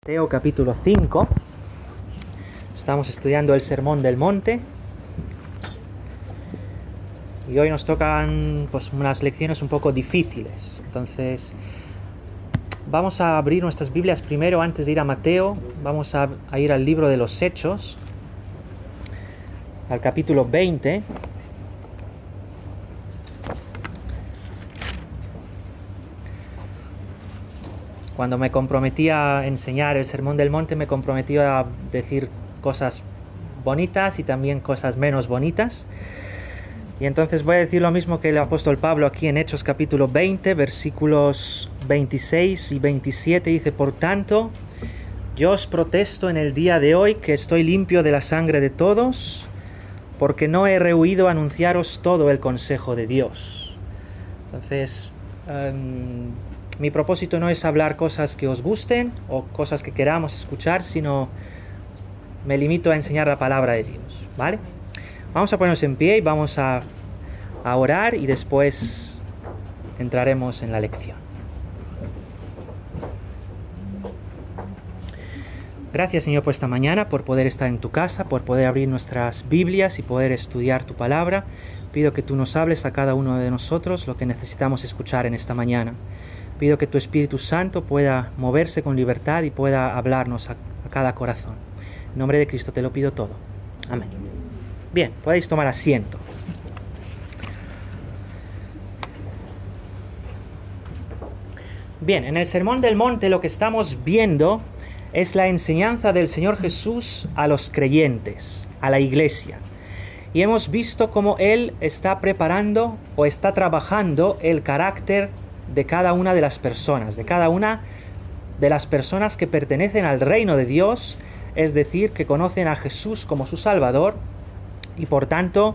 Mateo capítulo 5. Estamos estudiando el Sermón del Monte y hoy nos tocan unas lecciones un poco difíciles. Entonces vamos a abrir nuestras Biblias primero antes de ir a Mateo. Vamos a ir al libro de los Hechos, al capítulo 20. Cuando me comprometí a enseñar el Sermón del Monte, me comprometí a decir cosas bonitas y también cosas menos bonitas. Y entonces voy a decir lo mismo que el apóstol Pablo aquí en Hechos capítulo 20, versículos 26 y 27. Dice: por tanto, yo os protesto en el día de hoy que estoy limpio de la sangre de todos, porque no he rehuido anunciaros todo el consejo de Dios. Entonces, mi propósito no es hablar cosas que os gusten o cosas que queramos escuchar, sino me limito a enseñar la palabra de Dios, ¿vale? Vamos a ponernos en pie y vamos a orar y después entraremos en la lección. Gracias, Señor, por esta mañana, por poder estar en tu casa, por poder abrir nuestras Biblias y poder estudiar tu palabra. Pido que tú nos hables a cada uno de nosotros lo que necesitamos escuchar en esta mañana. Pido que tu Espíritu Santo pueda moverse con libertad y pueda hablarnos a cada corazón. En nombre de Cristo te lo pido todo. Amén. Bien, podéis tomar asiento. Bien, en el Sermón del Monte lo que estamos viendo es la enseñanza del Señor Jesús a los creyentes, a la iglesia. Y hemos visto cómo Él está preparando o está trabajando el carácter de cada una de las personas, de cada una de las personas que pertenecen al reino de Dios, es decir, que conocen a Jesús como su Salvador, y por tanto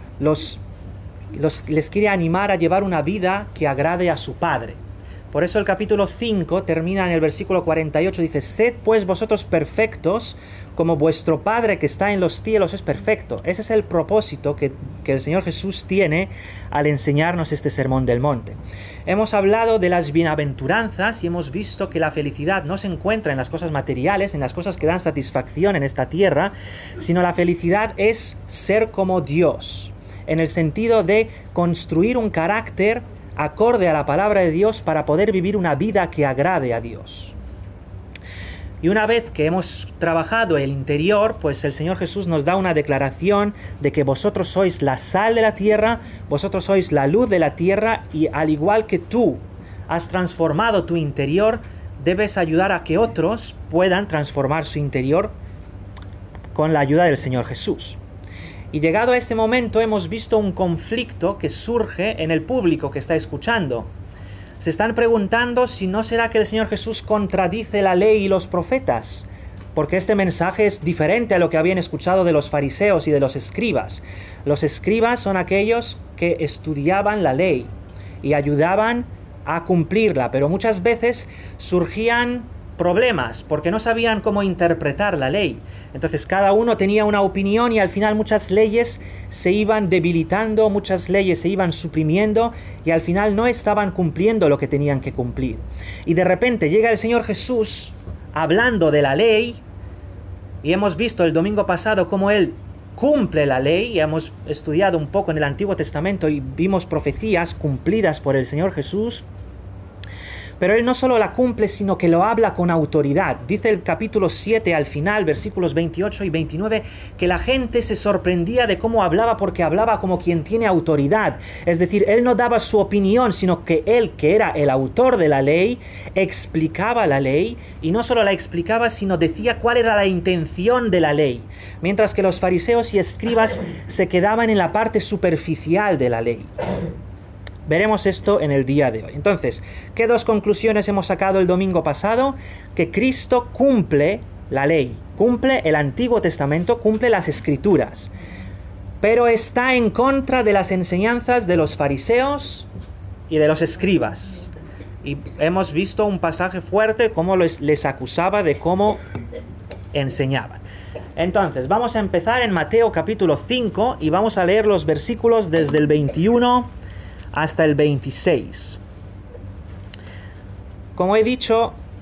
les quiere animar a llevar una vida que agrade a su Padre. Por eso el capítulo 5 termina en el versículo 48, dice: sed pues vosotros perfectos, como vuestro Padre que está en los cielos es perfecto. Ese es el propósito que el Señor Jesús tiene al enseñarnos este Sermón del Monte. Hemos hablado de las bienaventuranzas y hemos visto que la felicidad no se encuentra en las cosas materiales, en las cosas que dan satisfacción en esta tierra, sino la felicidad es ser como Dios, en el sentido de construir un carácter acorde a la palabra de Dios para poder vivir una vida que agrade a Dios. Y una vez que hemos trabajado el interior, pues el Señor Jesús nos da una declaración de que vosotros sois la sal de la tierra, vosotros sois la luz de la tierra, y al igual que tú has transformado tu interior, debes ayudar a que otros puedan transformar su interior con la ayuda del Señor Jesús. Y llegado a este momento hemos visto un conflicto que surge en el público que está escuchando. Se están preguntando si no será que el Señor Jesús contradice la ley y los profetas, porque este mensaje es diferente a lo que habían escuchado de los fariseos y de los escribas. Los escribas son aquellos que estudiaban la ley y ayudaban a cumplirla, pero muchas veces surgían problemas porque no sabían cómo interpretar la ley. Entonces cada uno tenía una opinión y al final muchas leyes se iban debilitando, muchas leyes se iban suprimiendo y al final no estaban cumpliendo lo que tenían que cumplir. Y de repente llega el Señor Jesús hablando de la ley, y hemos visto el domingo pasado cómo Él cumple la ley, y hemos estudiado un poco en el Antiguo Testamento y vimos profecías cumplidas por el Señor Jesús. Pero Él no solo la cumple, sino que lo habla con autoridad. Dice el capítulo 7 al final, versículos 28 y 29, que la gente se sorprendía de cómo hablaba, porque hablaba como quien tiene autoridad. Es decir, Él no daba su opinión, sino que Él, que era el autor de la ley, explicaba la ley, y no solo la explicaba, sino decía cuál era la intención de la ley. Mientras que los fariseos y escribas se quedaban en la parte superficial de la ley. Veremos esto en el día de hoy. Entonces, ¿qué dos conclusiones hemos sacado el domingo pasado? Que Cristo cumple la ley, cumple el Antiguo Testamento, cumple las Escrituras, pero está en contra de las enseñanzas de los fariseos y de los escribas. Y hemos visto un pasaje fuerte, cómo les acusaba de cómo enseñaban. Entonces, vamos a empezar en Mateo capítulo 5 y vamos a leer los versículos desde el 21 hasta el 26. Como he dicho,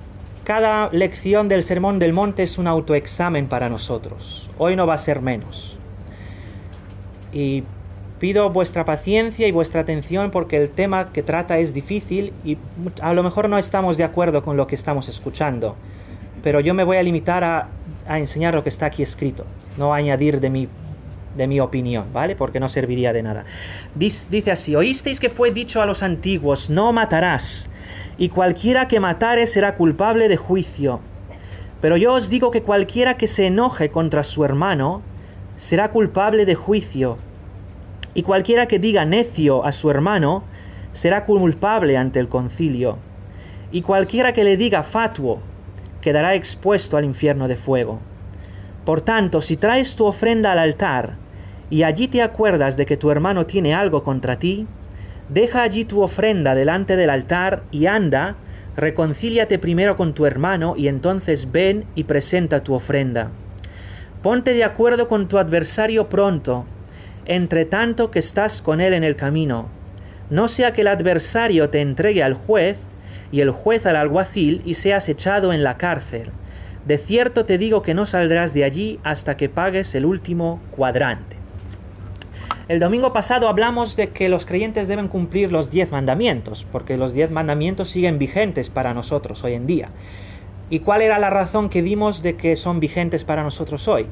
cada lección del Sermón del Monte es un autoexamen para nosotros. Hoy no va a ser menos. Y pido vuestra paciencia y vuestra atención porque el tema que trata es difícil y a lo mejor no estamos de acuerdo con lo que estamos escuchando. Pero yo me voy a limitar a enseñar lo que está aquí escrito, no a añadir de mi opinión, ¿vale? Porque no serviría de nada. Dice así: oísteis que fue dicho a los antiguos, no matarás, y cualquiera que matare será culpable de juicio. Pero yo os digo que cualquiera que se enoje contra su hermano será culpable de juicio. Y cualquiera que diga necio a su hermano será culpable ante el concilio. Y cualquiera que le diga fatuo quedará expuesto al infierno de fuego. Por tanto, si traes tu ofrenda al altar y allí te acuerdas de que tu hermano tiene algo contra ti, deja allí tu ofrenda delante del altar y anda, reconcíliate primero con tu hermano y entonces ven y presenta tu ofrenda. Ponte de acuerdo con tu adversario pronto, entre tanto que estás con él en el camino. No sea que el adversario te entregue al juez y el juez al alguacil y seas echado en la cárcel. De cierto te digo que no saldrás de allí hasta que pagues el último cuadrante. El domingo pasado hablamos de que los creyentes deben cumplir los 10 mandamientos, porque los 10 mandamientos siguen vigentes para nosotros hoy en día. ¿Y cuál era la razón que dimos de que son vigentes para nosotros hoy?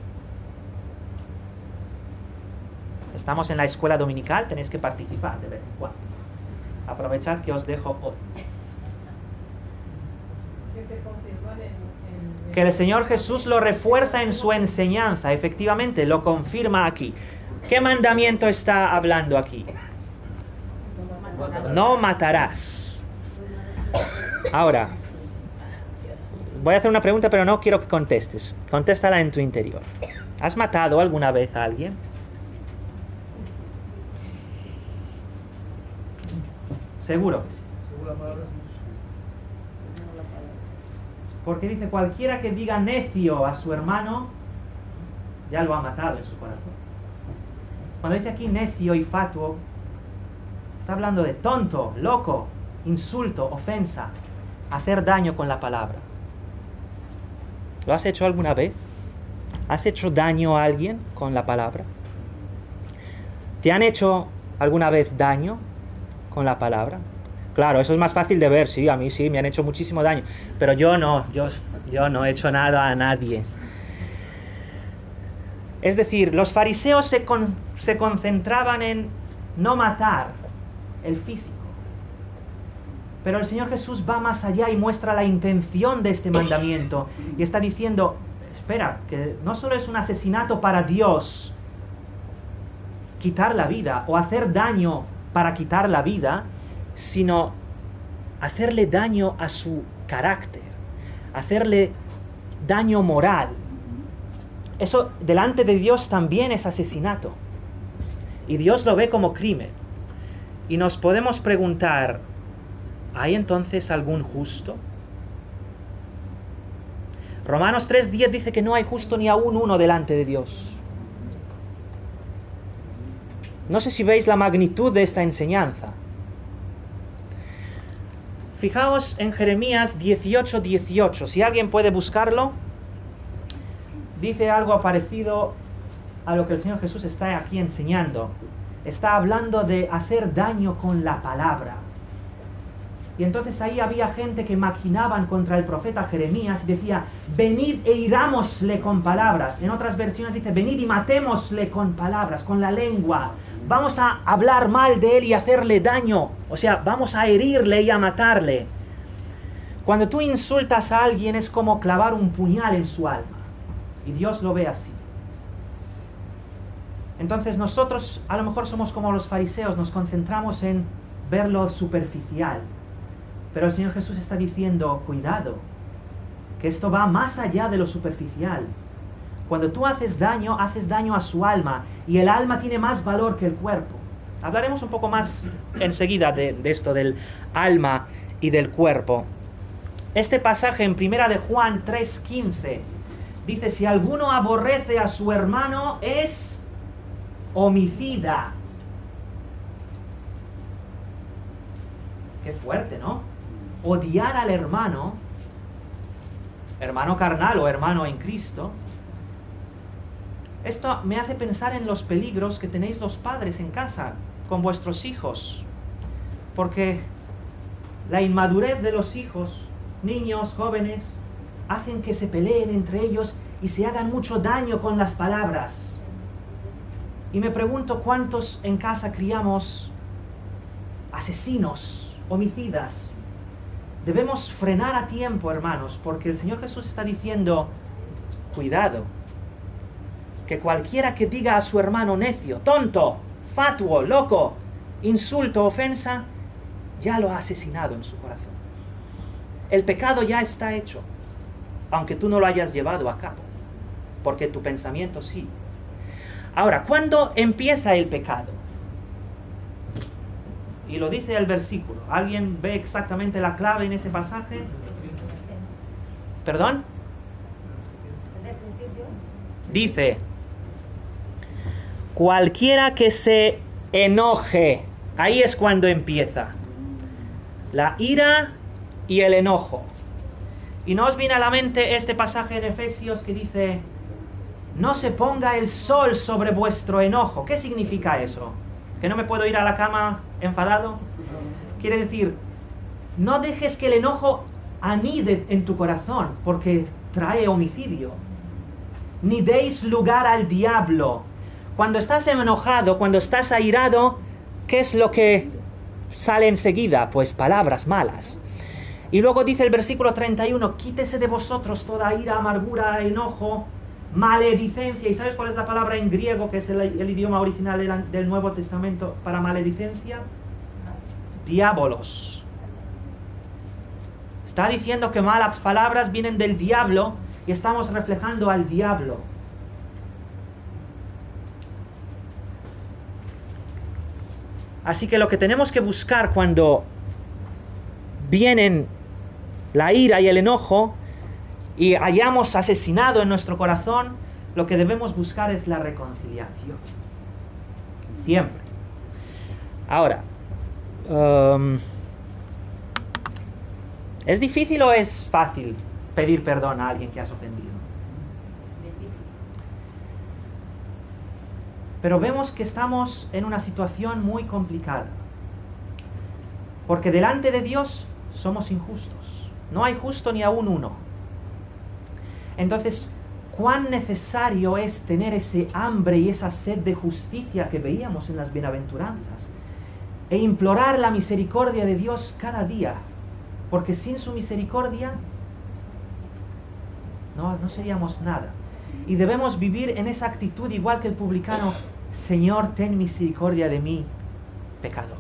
Estamos en la escuela dominical, tenéis que participar de vez en cuando. Aprovechad que os dejo hoy. Que el Señor Jesús lo refuerza en su enseñanza, efectivamente, lo confirma aquí. ¿Qué mandamiento está hablando aquí? No matarás. Ahora, voy a hacer una pregunta, pero no quiero que contestes. Contéstala en tu interior. ¿Has matado alguna vez a alguien? Seguro que sí. Porque dice, cualquiera que diga necio a su hermano, ya lo ha matado en su corazón. Cuando dice aquí necio y fatuo, está hablando de tonto, loco, insulto, ofensa, hacer daño con la palabra. ¿Lo has hecho alguna vez? ¿Has hecho daño a alguien con la palabra? ¿Te han hecho alguna vez daño con la palabra? Claro, eso es más fácil de ver, sí, a mí sí, me han hecho muchísimo daño, pero yo no he hecho nada a nadie. Es decir, los fariseos se concentraban en no matar el físico, pero el Señor Jesús va más allá y muestra la intención de este mandamiento, y está diciendo, espera, que no solo es un asesinato para Dios quitar la vida, o hacer daño para quitar la vida, sino hacerle daño a su carácter, hacerle daño moral. Eso delante de Dios también es asesinato. Y Dios lo ve como crimen. Y nos podemos preguntar, ¿hay entonces algún justo? Romanos 3:10 dice que no hay justo ni aún uno delante de Dios. No sé si veis la magnitud de esta enseñanza. Fijaos en Jeremías 18:18. Si alguien puede buscarlo, dice algo parecido a lo que el Señor Jesús está aquí enseñando. Está hablando de hacer daño con la palabra. Y entonces ahí había gente que maquinaban contra el profeta Jeremías y decía, venid e hirámosle con palabras. En otras versiones dice, venid y matémosle con palabras, con la lengua. Vamos a hablar mal de él y hacerle daño. O sea, vamos a herirle y a matarle. Cuando tú insultas a alguien es como clavar un puñal en su alma. Y Dios lo ve así. Entonces nosotros a lo mejor somos como los fariseos, nos concentramos en ver lo superficial. Pero el Señor Jesús está diciendo, cuidado, que esto va más allá de lo superficial. Cuando tú haces daño a su alma, y el alma tiene más valor que el cuerpo. Hablaremos un poco más enseguida de esto del alma y del cuerpo. Este pasaje en 1 de Juan 3:15 dice, si alguno aborrece a su hermano es homicida. Qué fuerte, ¿no? Odiar al hermano hermano carnal o hermano en Cristo, esto me hace pensar en los peligros que tenéis los padres en casa con vuestros hijos. Porque la inmadurez de los hijos, niños, jóvenes, hacen que se peleen entre ellos y se hagan mucho daño con las palabras. Y me pregunto cuántos en casa criamos asesinos, homicidas. Debemos frenar a tiempo, hermanos, porque el Señor Jesús está diciendo, cuidado, que cualquiera que diga a su hermano necio, tonto, fatuo, loco, insulto, ofensa, ya lo ha asesinado en su corazón. El pecado ya está hecho, aunque tú no lo hayas llevado a cabo, porque tu pensamiento sí. Ahora, ¿cuándo empieza el pecado? Y lo dice el versículo. ¿Alguien ve exactamente la clave en ese pasaje? ¿Perdón? Dice, cualquiera que se enoje, ahí es cuando empieza. La ira y el enojo. Y nos viene a la mente este pasaje en Efesios que dice, no se ponga el sol sobre vuestro enojo. ¿Qué significa eso? ¿Que no me puedo ir a la cama enfadado? Quiere decir, no dejes que el enojo anide en tu corazón, porque trae homicidio. Ni deis lugar al diablo. Cuando estás enojado, cuando estás airado, ¿qué es lo que sale enseguida? Pues palabras malas. Y luego dice el versículo 31, quítese de vosotros toda ira, amargura, enojo, maledicencia. ¿Y sabes cuál es la palabra en griego, que es el idioma original del Nuevo Testamento para maledicencia? Diabolos. Está diciendo que malas palabras vienen del diablo y estamos reflejando al diablo. Así que lo que tenemos que buscar cuando vienen la ira y el enojo y hayamos asesinado en nuestro corazón, lo que debemos buscar es la reconciliación. Siempre. Ahora, ¿es difícil o es fácil pedir perdón a alguien que has ofendido? Pero vemos que estamos en una situación muy complicada. Porque delante de Dios somos injustos. No hay justo ni aún uno. Entonces, ¿cuán necesario es tener ese hambre y esa sed de justicia que veíamos en las bienaventuranzas? E implorar la misericordia de Dios cada día. Porque sin su misericordia no seríamos nada. Y debemos vivir en esa actitud igual que el publicano. Señor, ten misericordia de mí, pecador.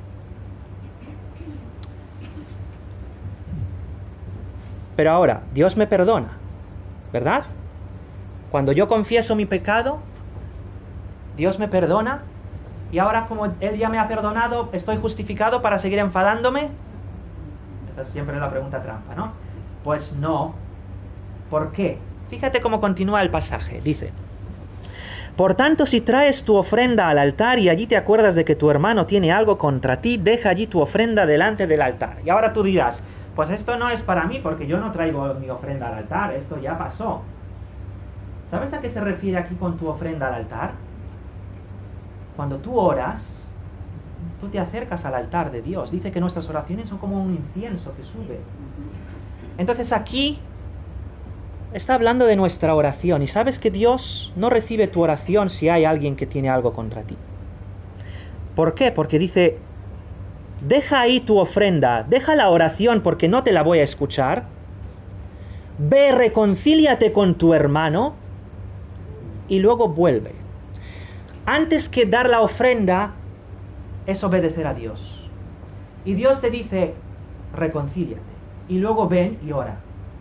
Pero ahora, Dios me perdona, ¿verdad? Cuando yo confieso mi pecado, Dios me perdona. Y ahora, como Él ya me ha perdonado, ¿estoy justificado para seguir enfadándome? Esa siempre es la pregunta trampa, ¿no? Pues no. ¿Por qué? Fíjate cómo continúa el pasaje. Dice, por tanto, si traes tu ofrenda al altar y allí te acuerdas de que tu hermano tiene algo contra ti, deja allí tu ofrenda delante del altar. Y ahora tú dirás, pues esto no es para mí porque yo no traigo mi ofrenda al altar, esto ya pasó. ¿Sabes a qué se refiere aquí con tu ofrenda al altar? Cuando tú oras, tú te acercas al altar de Dios. Dice que nuestras oraciones son como un incienso que sube. Entonces aquí está hablando de nuestra oración. Y sabes que Dios no recibe tu oración si hay alguien que tiene algo contra ti. ¿Por qué? Porque dice, deja ahí tu ofrenda, deja la oración porque no te la voy a escuchar. Ve, reconcíliate con tu hermano y luego vuelve. Antes que dar la ofrenda es obedecer a Dios. Y Dios te dice, reconcíliate. Y luego ven y ora.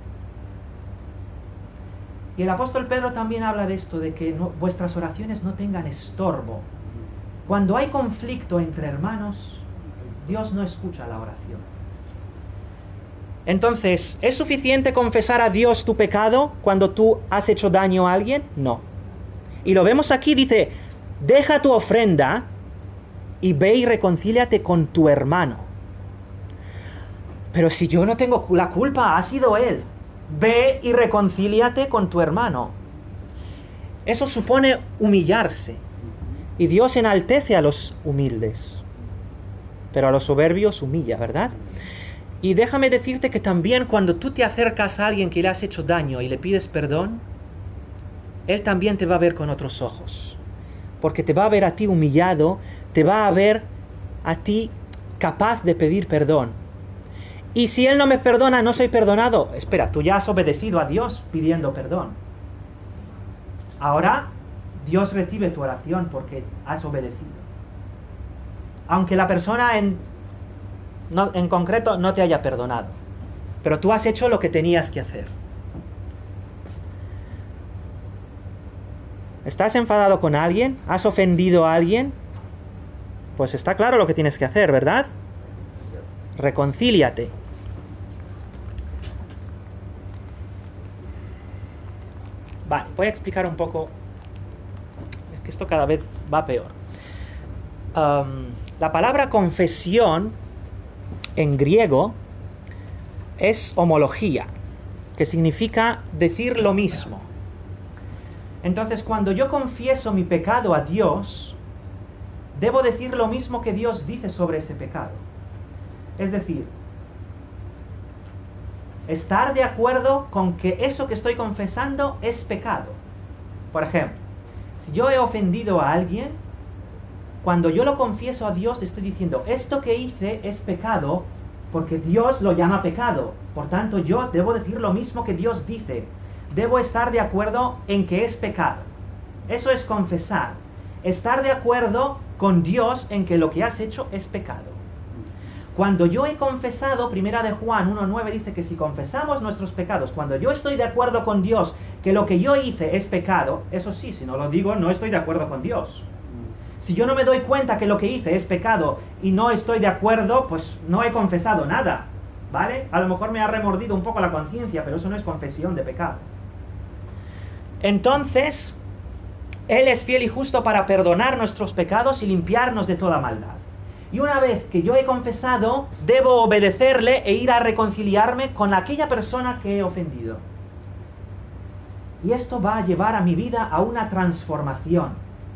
Y el apóstol Pedro también habla de esto, de que vuestras oraciones no tengan estorbo. Cuando hay conflicto entre hermanos, Dios no escucha la oración. Entonces, ¿es suficiente confesar a Dios tu pecado cuando tú has hecho daño a alguien? No. Y lo vemos aquí, dice, deja tu ofrenda y ve y reconcíliate con tu hermano. Pero si yo no tengo la culpa, ha sido él. ve y reconcíliate con tu hermano. Eso supone humillarse. Y Dios enaltece a los humildes, pero a los soberbios humilla, ¿verdad? Y déjame decirte que también cuando tú te acercas a alguien que le has hecho daño y le pides perdón, él también te va a ver con otros ojos. Porque te va a ver a ti humillado, te va a ver a ti capaz de pedir perdón. Y si él no me perdona, no soy perdonado. Espera, tú ya has obedecido a Dios pidiendo perdón. Ahora Dios recibe tu oración porque has obedecido. Aunque la persona en concreto no te haya perdonado. Pero tú has hecho lo que tenías que hacer. ¿Estás enfadado con alguien? ¿Has ofendido a alguien? Pues está claro lo que tienes que hacer, ¿verdad? Reconcíliate. Vale, voy a explicar un poco. Es que esto cada vez va peor. La palabra confesión en griego es homología, que significa decir lo mismo. Entonces, cuando yo confieso mi pecado a Dios, debo decir lo mismo que Dios dice sobre ese pecado. Es decir, estar de acuerdo con que eso que estoy confesando es pecado. Por ejemplo, si yo he ofendido a alguien, cuando yo lo confieso a Dios, estoy diciendo, esto que hice es pecado porque Dios lo llama pecado. Por tanto, yo debo decir lo mismo que Dios dice. Debo estar de acuerdo en que es pecado. Eso es confesar. Estar de acuerdo con Dios en que lo que has hecho es pecado. Cuando yo he confesado, primera de Juan 1:9 dice que si confesamos nuestros pecados, cuando yo estoy de acuerdo con Dios que lo que yo hice es pecado, eso sí, si no lo digo, no estoy de acuerdo con Dios. Si yo no me doy cuenta que lo que hice es pecado y no estoy de acuerdo, pues no he confesado nada, ¿vale? A lo mejor me ha remordido un poco la conciencia, pero eso no es confesión de pecado. Entonces, Él es fiel y justo para perdonar nuestros pecados y limpiarnos de toda maldad. Y una vez que yo he confesado, debo obedecerle e ir a reconciliarme con aquella persona que he ofendido. Y esto va a llevar a mi vida a una transformación.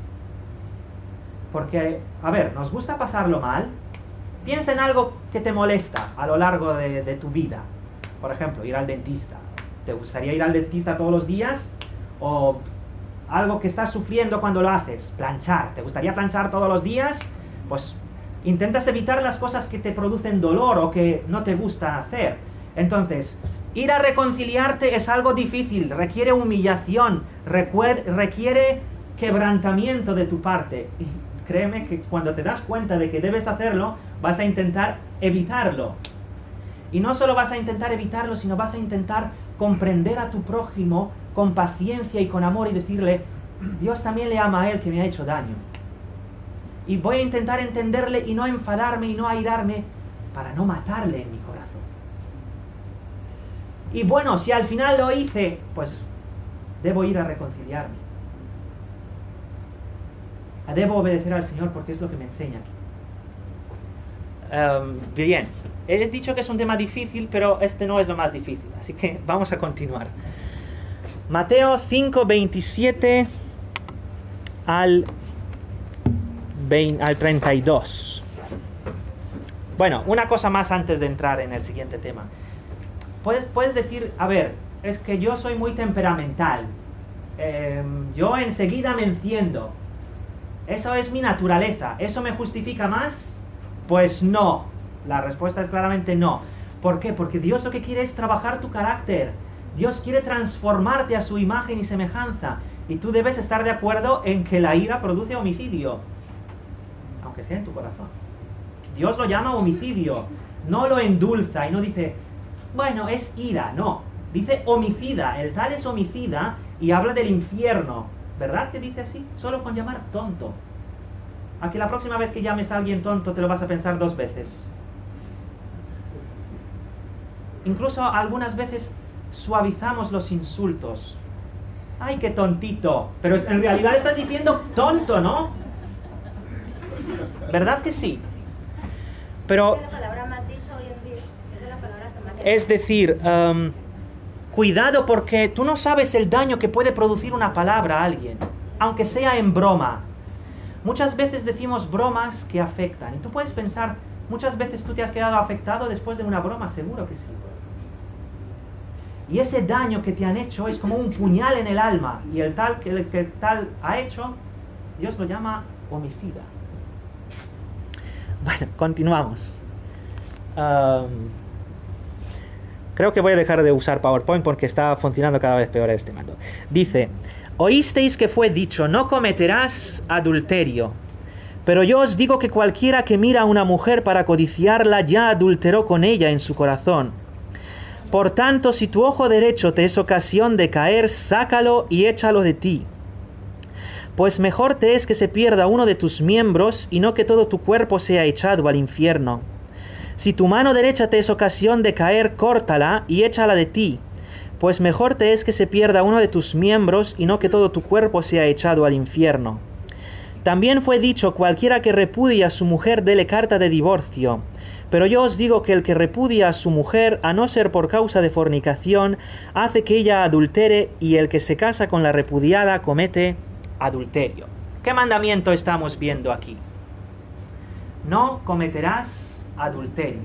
Porque, a ver, ¿nos gusta pasarlo mal? Piensa en algo que te molesta a lo largo de tu vida. Por ejemplo, ir al dentista. ¿Te gustaría ir al dentista todos los días? O algo que estás sufriendo cuando lo haces. Planchar. ¿Te gustaría planchar todos los días? Pues intentas evitar las cosas que te producen dolor o que no te gusta hacer. Entonces, ir a reconciliarte es algo difícil, requiere humillación, requiere quebrantamiento de tu parte. Y créeme que cuando te das cuenta de que debes hacerlo, vas a intentar evitarlo. Y no solo vas a intentar evitarlo, sino vas a intentar comprender a tu prójimo con paciencia y con amor y decirle, Dios también le ama a él que me ha hecho daño. Y voy a intentar entenderle y no enfadarme y no airarme para no matarle en mi corazón. Y bueno, si al final lo hice, pues debo ir a reconciliarme. Debo obedecer al Señor porque es lo que me enseña aquí. Bien, he dicho que es un tema difícil, pero este no es lo más difícil, así que vamos a continuar. Mateo 5:27 al 32. Bueno, una cosa más antes de entrar en el siguiente tema. Puedes decir, a ver, es que yo soy muy temperamental. Yo enseguida me enciendo. Eso es mi naturaleza. ¿Eso me justifica más? Pues no. La respuesta es claramente no. ¿Por qué? Porque Dios lo que quiere es trabajar tu carácter. Dios quiere transformarte a su imagen y semejanza. Y tú debes estar de acuerdo en que la ira produce homicidio. Aunque sea en tu corazón. Dios lo llama homicidio. No lo endulza y no dice, bueno, es ira. No. Dice homicida. El tal es homicida y habla del infierno. ¿Verdad que dice así? Solo con llamar tonto. A que la próxima vez que llames a alguien tonto te lo vas a pensar 2 veces. Incluso algunas veces suavizamos los insultos. ¡Ay, qué tontito! Pero en realidad estás diciendo tonto, ¿no? ¿Verdad que sí? Pero es la palabra más dicha hoy en día. Esa es la palabra que más es decir, Cuidado, porque tú no sabes el daño que puede producir una palabra a alguien, aunque sea en broma. Muchas veces decimos bromas que afectan. Y tú puedes pensar, muchas veces tú te has quedado afectado después de una broma, seguro que sí. Y ese daño que te han hecho es como un puñal en el alma. Y el que tal ha hecho, Dios lo llama homicida. Bueno, continuamos. Creo que voy a dejar de usar PowerPoint porque está funcionando cada vez peor este mando. Dice, oísteis que fue dicho, no cometerás adulterio. Pero yo os digo que cualquiera que mira a una mujer para codiciarla ya adulteró con ella en su corazón. Por tanto, si tu ojo derecho te es ocasión de caer, sácalo y échalo de ti. Pues mejor te es que se pierda uno de tus miembros y no que todo tu cuerpo sea echado al infierno. Si tu mano derecha te es ocasión de caer, córtala y échala de ti. Pues mejor te es que se pierda uno de tus miembros y no que todo tu cuerpo sea echado al infierno. También fue dicho, cualquiera que repudia a su mujer dele carta de divorcio. Pero yo os digo que el que repudia a su mujer, a no ser por causa de fornicación, hace que ella adultere, y el que se casa con la repudiada comete adulterio. ¿Qué mandamiento estamos viendo aquí? No cometerás adulterio.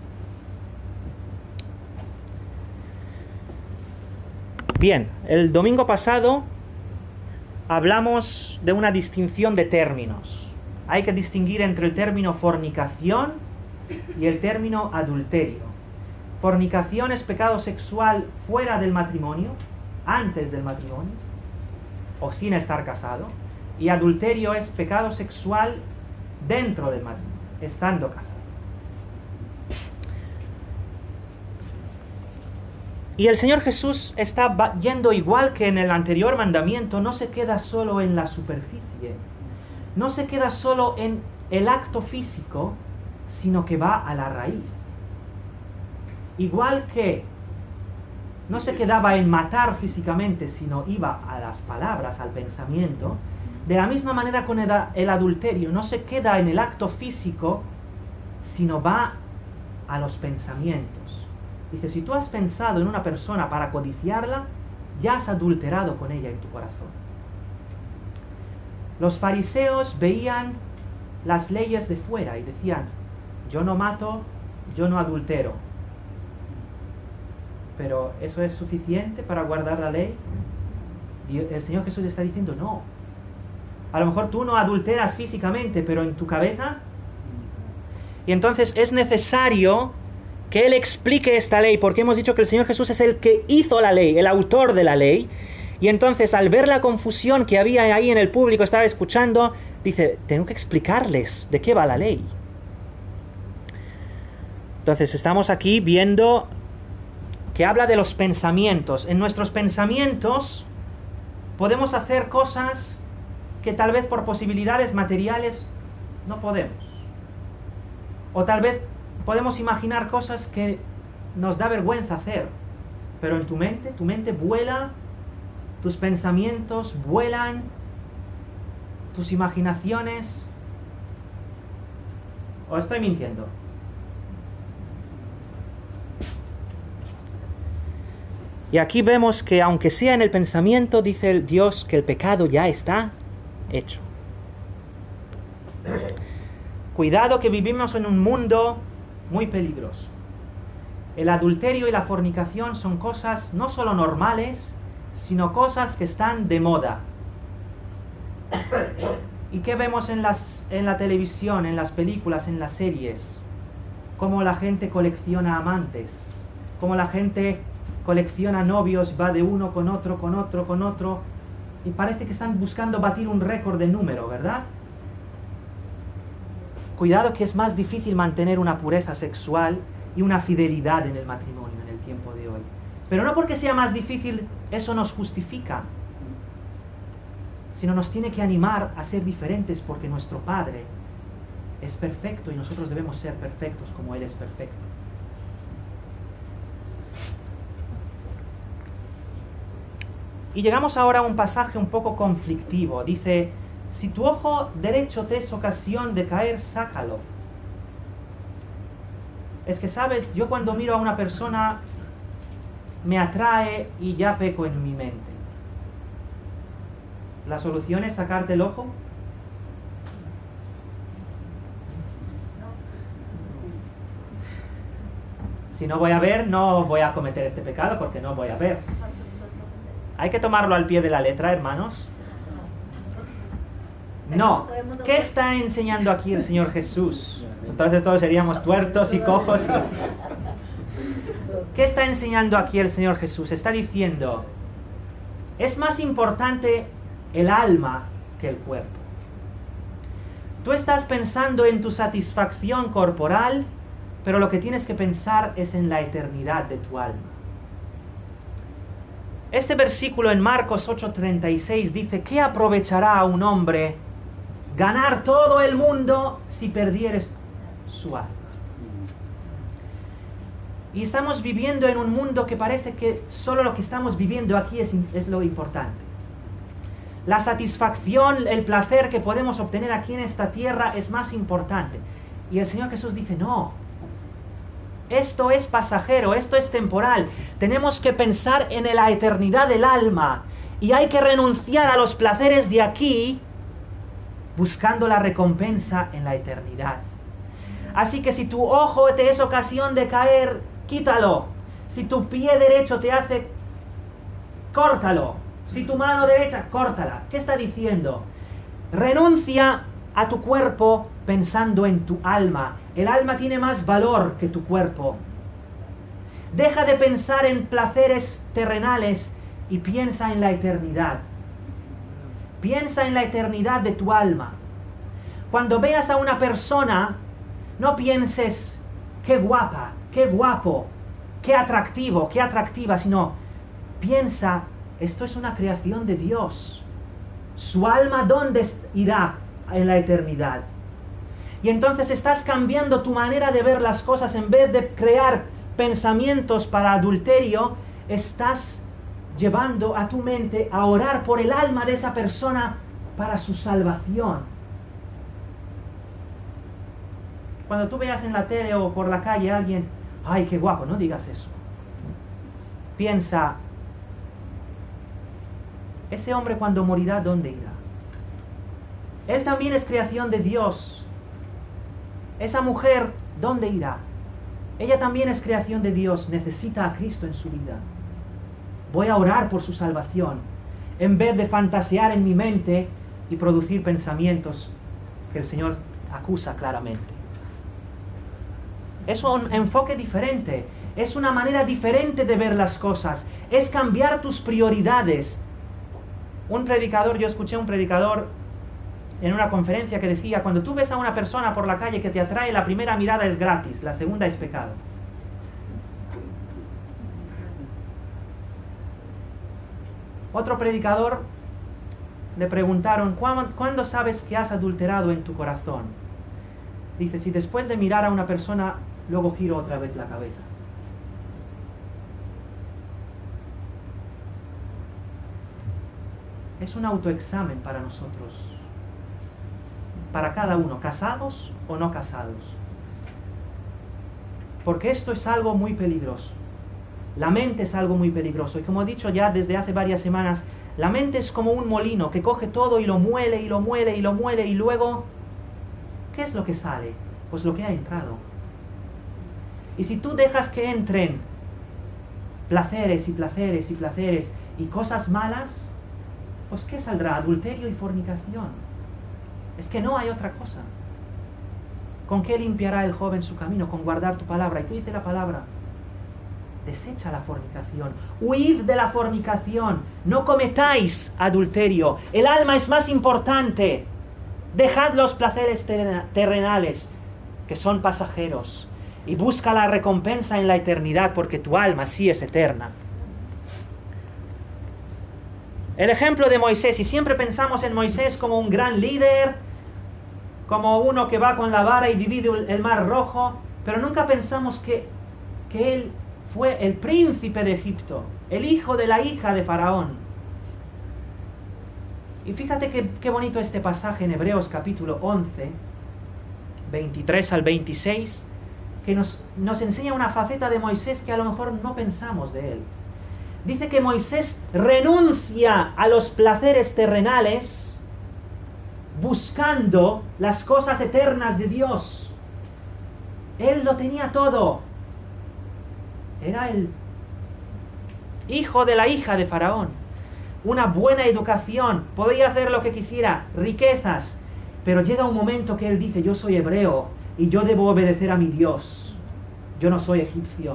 Bien, el domingo pasado hablamos de una distinción de términos. Hay que distinguir entre el término fornicación y el término adulterio. Fornicación es pecado sexual fuera del matrimonio, antes del matrimonio, o sin estar casado. Y adulterio es pecado sexual dentro del matrimonio, estando casado. Y el Señor Jesús está yendo igual que en el anterior mandamiento, no se queda solo en la superficie, no se queda solo en el acto físico, sino que va a la raíz. Igual que no se quedaba en matar físicamente, sino iba a las palabras, al pensamiento, de la misma manera con el adulterio, no se queda en el acto físico, sino va a los pensamientos. Dice, si tú has pensado en una persona para codiciarla, ya has adulterado con ella en tu corazón. Los fariseos veían las leyes de fuera y decían, yo no mato, yo no adultero. Pero ¿eso es suficiente para guardar la ley? El Señor Jesús está diciendo, no. A lo mejor tú no adulteras físicamente, pero en tu cabeza. Y entonces es necesario que Él explique esta ley, porque hemos dicho que el Señor Jesús es el que hizo la ley, el autor de la ley. Y entonces, al ver la confusión que había ahí en el público, estaba escuchando, dice, tengo que explicarles de qué va la ley. Entonces, estamos aquí viendo que habla de los pensamientos. En nuestros pensamientos podemos hacer cosas que tal vez por posibilidades materiales no podemos. O tal vez podemos imaginar cosas que nos da vergüenza hacer. Pero en tu mente vuela, tus pensamientos vuelan, tus imaginaciones. ¿O estoy mintiendo? Y aquí vemos que aunque sea en el pensamiento, dice el Dios que el pecado ya está hecho. Cuidado, que vivimos en un mundo muy peligroso. El adulterio y la fornicación son cosas no solo normales, sino cosas que están de moda. ¿Y qué vemos en la televisión, en las películas, en las series? Cómo la gente colecciona amantes, cómo la gente colecciona novios, va de uno con otro, con otro, con otro, y parece que están buscando batir un récord de número, ¿verdad? Cuidado, que es más difícil mantener una pureza sexual y una fidelidad en el matrimonio en el tiempo de hoy. Pero no porque sea más difícil, eso nos justifica, sino nos tiene que animar a ser diferentes, porque nuestro Padre es perfecto y nosotros debemos ser perfectos como Él es perfecto. Y llegamos ahora a un pasaje un poco conflictivo. Dice, si tu ojo derecho te es ocasión de caer, sácalo. Es que, ¿sabes? Yo cuando miro a una persona me atrae y ya peco en mi mente. ¿La solución es sacarte el ojo? Si no voy a ver, no voy a cometer este pecado porque no voy a ver. Hay que tomarlo al pie de la letra, hermanos. No. ¿Qué está enseñando aquí el Señor Jesús? Entonces todos seríamos tuertos y cojos. ¿Qué está enseñando aquí el Señor Jesús? Está diciendo, es más importante el alma que el cuerpo. Tú estás pensando en tu satisfacción corporal, pero lo que tienes que pensar es en la eternidad de tu alma. Este versículo en Marcos 8:36 dice, ¿qué aprovechará a un hombre ganar todo el mundo si perdieres su alma? Y estamos viviendo en un mundo que parece que solo lo que estamos viviendo aquí es lo importante. La satisfacción, el placer que podemos obtener aquí en esta tierra es más importante. Y el Señor Jesús dice, no. Esto es pasajero, esto es temporal. Tenemos que pensar en la eternidad del alma. Y hay que renunciar a los placeres de aquí, buscando la recompensa en la eternidad. Así que si tu ojo te es ocasión de caer, quítalo. Si tu pie derecho te hace, córtalo. Si tu mano derecha, córtala. ¿Qué está diciendo? Renuncia a tu cuerpo pensando en tu alma. El alma tiene más valor que tu cuerpo. Deja de pensar en placeres terrenales y piensa en la eternidad. Piensa en la eternidad de tu alma. Cuando veas a una persona, no pienses, qué guapa, qué guapo, qué atractivo, qué atractiva, sino piensa, esto es una creación de Dios. Su alma, ¿dónde irá en la eternidad? Y entonces estás cambiando tu manera de ver las cosas. En vez de crear pensamientos para adulterio, estás llevando a tu mente a orar por el alma de esa persona para su salvación. Cuando tú veas en la tele o por la calle a alguien, ¡ay, qué guapo! No digas eso. Piensa, ese hombre cuando morirá, ¿dónde irá? Él también es creación de Dios. Esa mujer, ¿dónde irá? Ella también es creación de Dios, necesita a Cristo en su vida. Voy a orar por su salvación, en vez de fantasear en mi mente y producir pensamientos que el Señor acusa claramente. Es un enfoque diferente, es una manera diferente de ver las cosas, es cambiar tus prioridades. Yo escuché a un predicador en una conferencia que decía, cuando tú ves a una persona por la calle que te atrae, la primera mirada es gratis, la segunda es pecado. Otro predicador le preguntaron, ¿cuándo sabes que has adulterado en tu corazón? Dice, si después de mirar a una persona, luego giro otra vez la cabeza. Es un autoexamen para nosotros. Para cada uno, casados o no casados. Porque esto es algo muy peligroso. La mente es algo muy peligroso. Y como he dicho ya desde hace varias semanas, la mente es como un molino que coge todo y lo muele y lo muele y lo muele y luego, ¿qué es lo que sale? Pues lo que ha entrado. Y si tú dejas que entren placeres y placeres y placeres y cosas malas, pues ¿qué saldrá? Adulterio y fornicación. Es que no hay otra cosa. ¿Con qué limpiará el joven su camino? Con guardar tu palabra. ¿Y qué dice la palabra? Desecha la fornicación. Huid de la fornicación. No cometáis adulterio. El alma es más importante. Dejad los placeres terrenales, que son pasajeros, y busca la recompensa en la eternidad, porque tu alma sí es eterna. El ejemplo de Moisés, y siempre pensamos en Moisés como un gran líder, como uno que va con la vara y divide el mar rojo, pero nunca pensamos que él fue el príncipe de Egipto, el hijo de la hija de Faraón. Y fíjate qué bonito este pasaje en Hebreos capítulo 11, 23 al 26, que nos enseña una faceta de Moisés que a lo mejor no pensamos de él. Dice que Moisés renuncia a los placeres terrenales buscando las cosas eternas de Dios. Él lo tenía todo. Era el hijo de la hija de Faraón. Una buena educación, podía hacer lo que quisiera, riquezas. Pero llega un momento que él dice, yo soy hebreo y yo debo obedecer a mi Dios. Yo no soy egipcio.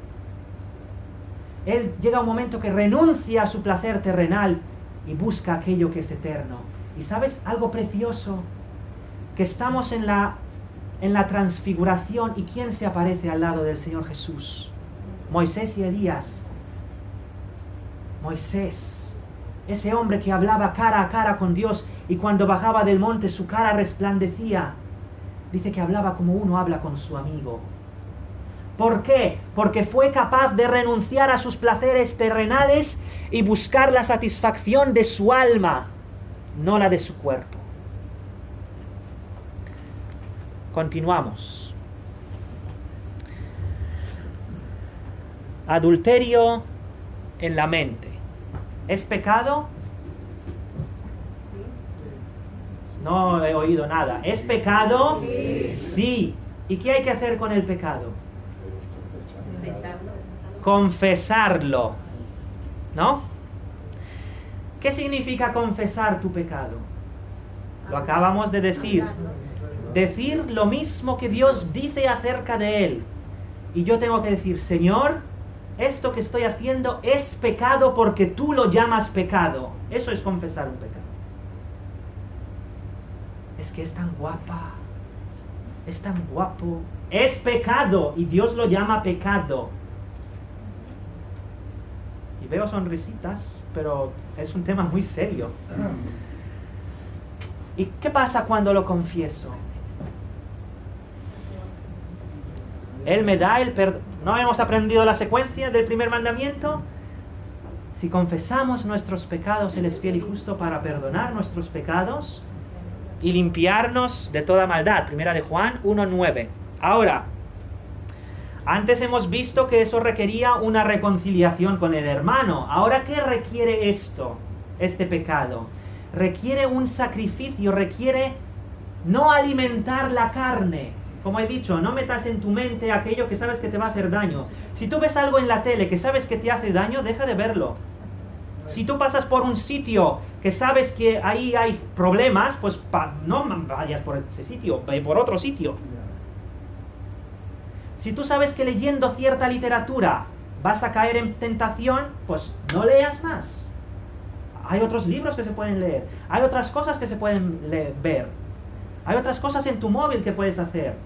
Él llega un momento que renuncia a su placer terrenal y busca aquello que es eterno. ¿Y sabes algo precioso? Que estamos en la transfiguración, ¿y quién se aparece al lado del Señor Jesús? Moisés y Elías. Moisés, ese hombre que hablaba cara a cara con Dios y cuando bajaba del monte su cara resplandecía. Dice que hablaba como uno habla con su amigo. ¿Por qué? Porque fue capaz de renunciar a sus placeres terrenales y buscar la satisfacción de su alma, no la de su cuerpo. Continuamos. Adulterio en la mente. ¿Es pecado? No he oído nada. ¿Es pecado? Sí. ¿Y qué hay que hacer con el pecado? Confesarlo. ¿No? ¿Qué significa confesar tu pecado? Lo acabamos de decir. Decir lo mismo que Dios dice acerca de él. Y yo tengo que decir, Señor, esto que estoy haciendo es pecado porque tú lo llamas pecado. Eso es confesar un pecado. Es que es tan guapa, es tan guapo. Es pecado y Dios lo llama pecado. Y veo sonrisitas, pero es un tema muy serio. ¿Y qué pasa cuando lo confieso? Él me da el perdón. ¿No hemos aprendido la secuencia del primer mandamiento? Si confesamos nuestros pecados, Él es fiel y justo para perdonar nuestros pecados y limpiarnos de toda maldad. Primera de Juan 1:9. Ahora, antes hemos visto que eso requería una reconciliación con el hermano. Ahora, ¿qué requiere esto, este pecado? Requiere un sacrificio, requiere no alimentar la carne. Como he dicho, no metas en tu mente aquello que sabes que te va a hacer daño. Si tú ves algo en la tele que sabes que te hace daño, deja de verlo. Si tú pasas por un sitio que sabes que ahí hay problemas, pues no vayas por ese sitio, ve por otro sitio. Si tú sabes que leyendo cierta literatura vas a caer en tentación, pues no leas más. Hay otros libros que se pueden leer, hay otras cosas que se pueden ver, hay otras cosas en tu móvil que puedes hacer.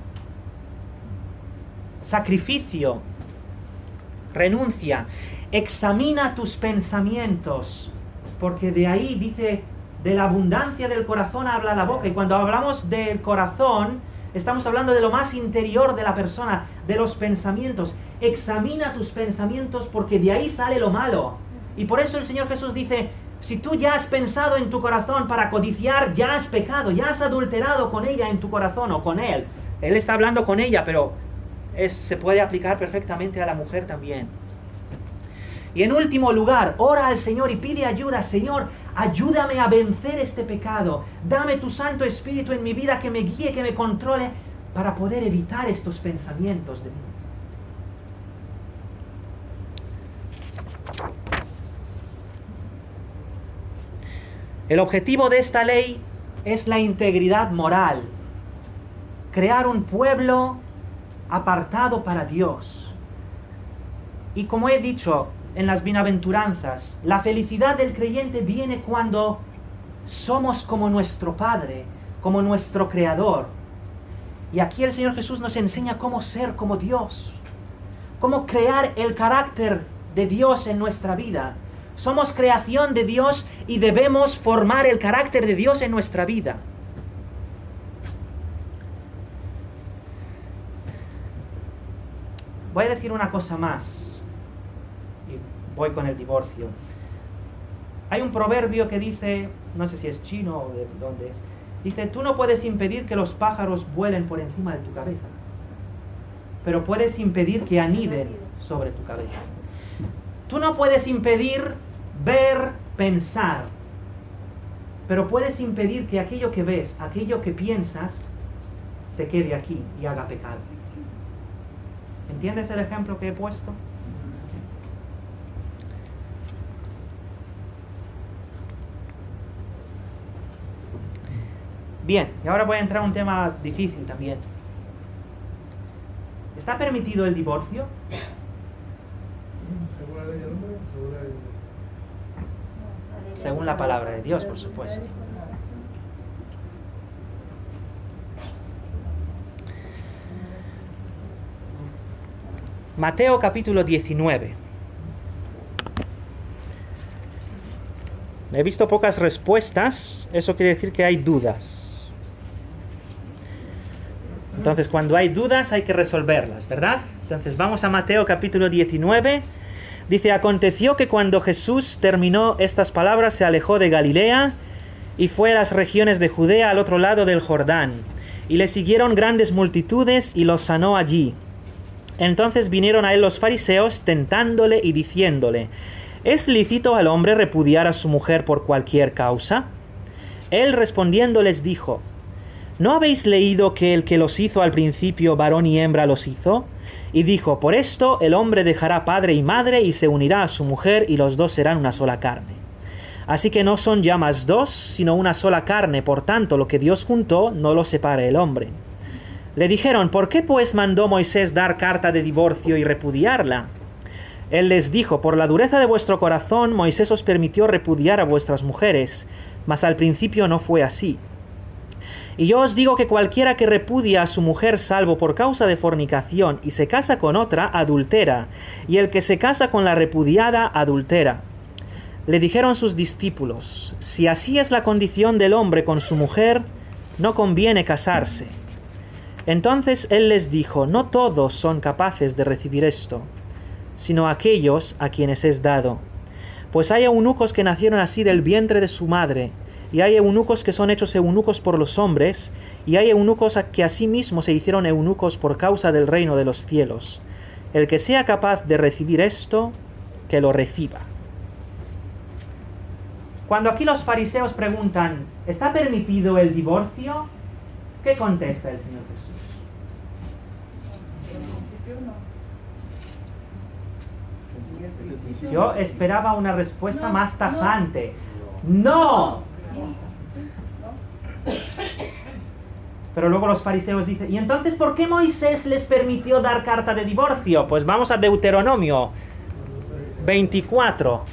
Sacrificio, renuncia, examina tus pensamientos, porque de ahí dice, de la abundancia del corazón habla la boca, y cuando hablamos del corazón, estamos hablando de lo más interior de la persona, de los pensamientos. Examina tus pensamientos porque de ahí sale lo malo. Y por eso el Señor Jesús dice, si tú ya has pensado en tu corazón para codiciar, ya has pecado, ya has adulterado con ella en tu corazón o con él. Él está hablando con ella, pero se puede aplicar perfectamente a la mujer también. Y en último lugar, ora al Señor y pide ayuda. Señor, ayúdame a vencer este pecado. Dame tu Santo Espíritu en mi vida que me guíe, que me controle, para poder evitar estos pensamientos de mí. El objetivo de esta ley es la integridad moral. Crear un pueblo apartado para Dios. Y como he dicho en las bienaventuranzas, la felicidad del creyente viene cuando somos como nuestro Padre, como nuestro Creador. Y aquí el Señor Jesús nos enseña cómo ser como Dios, cómo crear el carácter de Dios en nuestra vida. Somos creación de Dios y debemos formar el carácter de Dios en nuestra vida. Voy a decir una cosa más y voy con el divorcio. Hay un proverbio que dice, no sé si es chino o de dónde es, dice, tú no puedes impedir que los pájaros vuelen por encima de tu cabeza, pero puedes impedir que aniden sobre tu cabeza. Tú no puedes impedir ver, pensar, pero puedes impedir que aquello que ves, aquello que piensas, se quede aquí y haga pecado. ¿Entiendes el ejemplo que he puesto? Bien, y ahora voy a entrar a un tema difícil también. ¿Está permitido el divorcio? Según la palabra de Dios, por supuesto. Mateo capítulo 19. He visto pocas respuestas, eso quiere decir que hay dudas. Entonces, cuando hay dudas hay que resolverlas, ¿verdad? Entonces, vamos a Mateo capítulo 19. Dice, aconteció que cuando Jesús terminó estas palabras, se alejó de Galilea y fue a las regiones de Judea al otro lado del Jordán. Y le siguieron grandes multitudes y los sanó allí. Entonces vinieron a él los fariseos tentándole y diciéndole, ¿es lícito al hombre repudiar a su mujer por cualquier causa? Él respondiendo les dijo, ¿no habéis leído que el que los hizo al principio, varón y hembra los hizo? Y dijo, por esto el hombre dejará padre y madre y se unirá a su mujer y los dos serán una sola carne. Así que no son ya más dos, sino una sola carne, por tanto lo que Dios juntó no lo separe el hombre. Le dijeron, ¿por qué pues mandó Moisés dar carta de divorcio y repudiarla? Él les dijo, por la dureza de vuestro corazón Moisés os permitió repudiar a vuestras mujeres, mas al principio no fue así. Y yo os digo que cualquiera que repudia a su mujer salvo por causa de fornicación y se casa con otra, adultera, y el que se casa con la repudiada, adultera. Le dijeron sus discípulos, si así es la condición del hombre con su mujer, no conviene casarse. Entonces él les dijo, no todos son capaces de recibir esto, sino aquellos a quienes es dado. Pues hay eunucos que nacieron así del vientre de su madre, y hay eunucos que son hechos eunucos por los hombres, y hay eunucos que asimismo se hicieron eunucos por causa del reino de los cielos. El que sea capaz de recibir esto, que lo reciba. Cuando aquí los fariseos preguntan, ¿está permitido el divorcio? ¿Qué contesta el Señor Jesús? Yo esperaba una respuesta más tajante. ¡No! Pero luego los fariseos dicen, ¿y entonces por qué Moisés les permitió dar carta de divorcio? Pues vamos a Deuteronomio 24.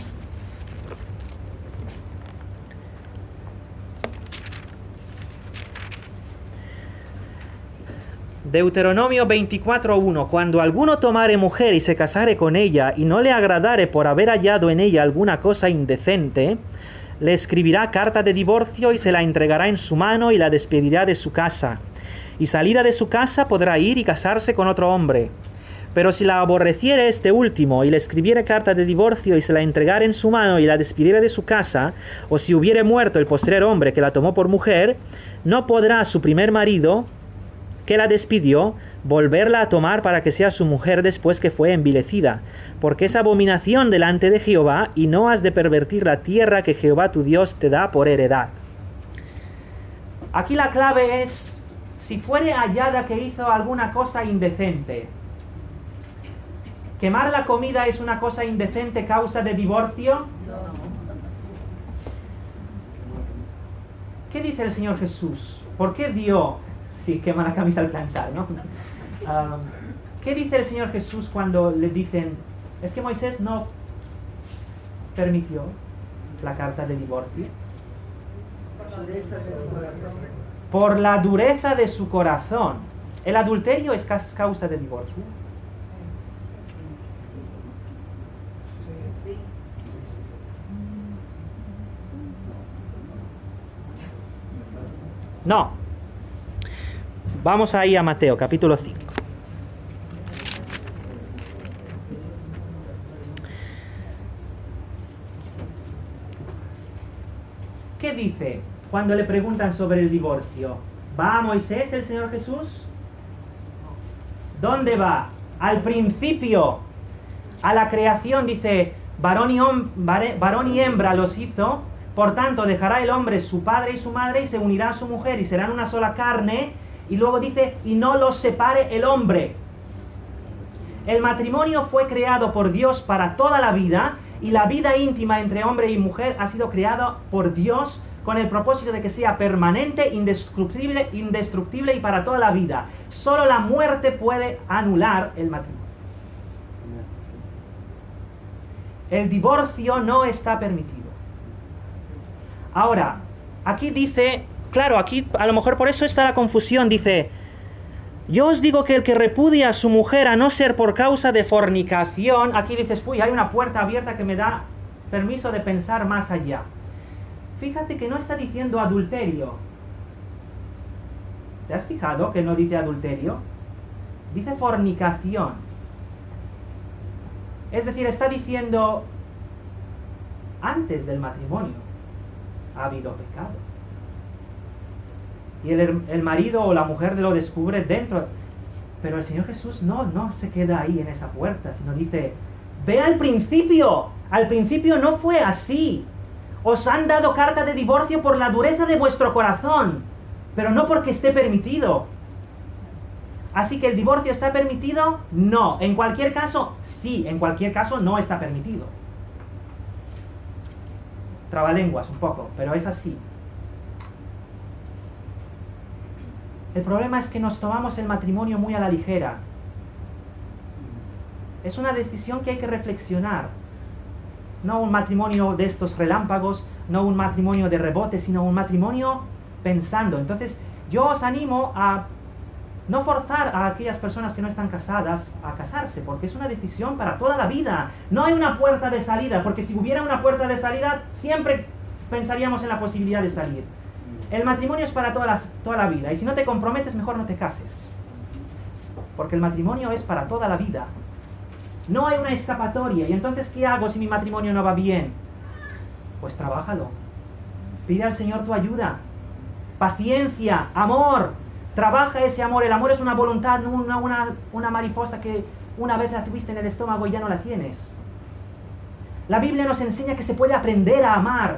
Deuteronomio 24:1. Cuando alguno tomare mujer y se casare con ella y no le agradare por haber hallado en ella alguna cosa indecente, le escribirá carta de divorcio y se la entregará en su mano y la despedirá de su casa. Y salida de su casa podrá ir y casarse con otro hombre. Pero si la aborreciere este último y le escribiere carta de divorcio y se la entregare en su mano y la despidiere de su casa, o si hubiere muerto el postrer hombre que la tomó por mujer, no podrá su primer marido, que la despidió, volverla a tomar para que sea su mujer después que fue envilecida, porque es abominación delante de Jehová, y no has de pervertir la tierra que Jehová tu Dios te da por heredad. Aquí la clave es, si fuere hallada que hizo alguna cosa indecente. ¿Quemar la comida es una cosa indecente causa de divorcio? ¿Qué dice el Señor Jesús? ¿Por qué dio? Sí, quema la camisa al planchar, ¿no? ¿Qué dice el Señor Jesús cuando le dicen, es que Moisés no permitió la carta de divorcio? Por la dureza de su corazón. ¿El adulterio es causa de divorcio? No. Vamos ahí a Mateo, capítulo 5. ¿Qué dice cuando le preguntan sobre el divorcio? ¿Va a Moisés el Señor Jesús? ¿Dónde va? Al principio. A la creación dice, varón y hembra los hizo, por tanto dejará el hombre su padre y su madre y se unirá a su mujer y serán una sola carne. Y luego dice, y no los separe el hombre. El matrimonio fue creado por Dios para toda la vida, y la vida íntima entre hombre y mujer ha sido creada por Dios con el propósito de que sea permanente, indestructible y para toda la vida. Solo la muerte puede anular el matrimonio. El divorcio no está permitido. Ahora, aquí dice, claro, aquí a lo mejor por eso está la confusión, dice, yo os digo que el que repudia a su mujer a no ser por causa de fornicación, aquí dices, uy, hay una puerta abierta que me da permiso de pensar más allá. Fíjate que no está diciendo adulterio. ¿Te has fijado que no dice adulterio? Dice fornicación. Es decir, está diciendo, antes del matrimonio ha habido pecado. Y el marido o la mujer lo descubre dentro. Pero el Señor Jesús no se queda ahí en esa puerta, sino dice, ve al principio no fue así. Os han dado carta de divorcio por la dureza de vuestro corazón, pero no porque esté permitido. Así que el divorcio está permitido, no. En cualquier caso, sí. En cualquier caso, no está permitido. Trabalenguas un poco, pero es así. El problema es que nos tomamos el matrimonio muy a la ligera. Es una decisión que hay que reflexionar. No un matrimonio de estos relámpagos, no un matrimonio de rebote, sino un matrimonio pensando. Entonces, yo os animo a no forzar a aquellas personas que no están casadas a casarse, porque es una decisión para toda la vida. No hay una puerta de salida, porque si hubiera una puerta de salida, siempre pensaríamos en la posibilidad de salir. El matrimonio es para toda la vida, y si no te comprometes, mejor no te cases. Porque el matrimonio es para toda la vida. No hay una escapatoria. ¿Y entonces qué hago si mi matrimonio no va bien? Pues trabájalo. Pide al Señor tu ayuda. Paciencia, amor. Trabaja ese amor. El amor es una voluntad, no una mariposa que una vez la tuviste en el estómago y ya no la tienes. La Biblia nos enseña que se puede aprender a amar.